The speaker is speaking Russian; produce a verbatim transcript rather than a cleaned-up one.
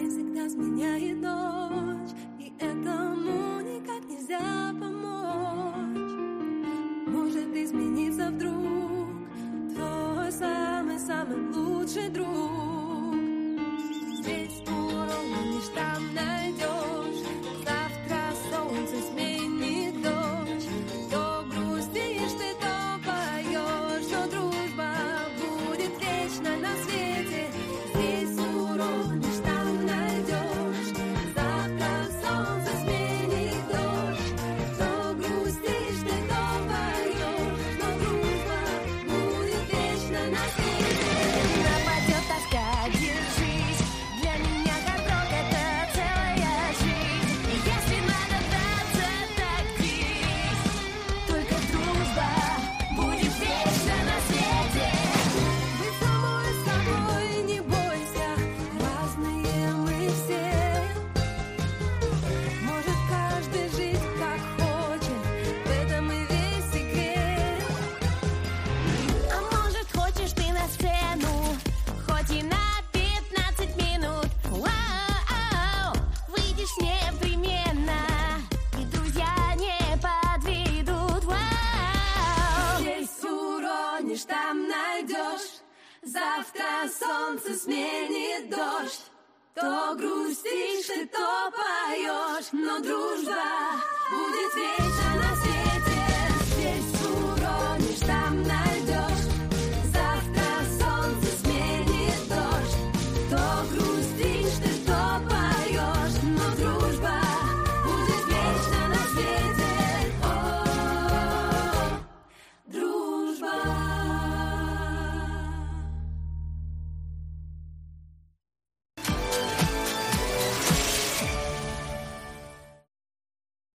День всегда сменяет ночь, и этому никак нельзя помочь. Может измениться вдруг твой самый-самый лучший друг. Здесь уронишь, там найдешь. Завтра солнце сменит дождь. То грустишь ты, то поешь, но дружба будет вечно на свете. Здесь уронишь, там найдешь. Завтра солнце сменит дождь. То грустишь ты, то поешь, но дружба будет вечно на свете. Нападет тоска, держись. Для меня каток — это целая жизнь. И если надо драться, так дрись. Только дружба будет вечно на свете. Быть самой собой, не бойся. Разные мы все. Может каждый жить как хочет. В этом и весь секрет. А может хочешь ты на сцену, хоть и на пятнадцать минут. Вау, выйдешь непременно, и друзья не подведут. Вау, здесь уронишь, там найдешь. Завтра солнце сменит дождь. То грустишь ты, то поешь, но дружба будет вечно на свете.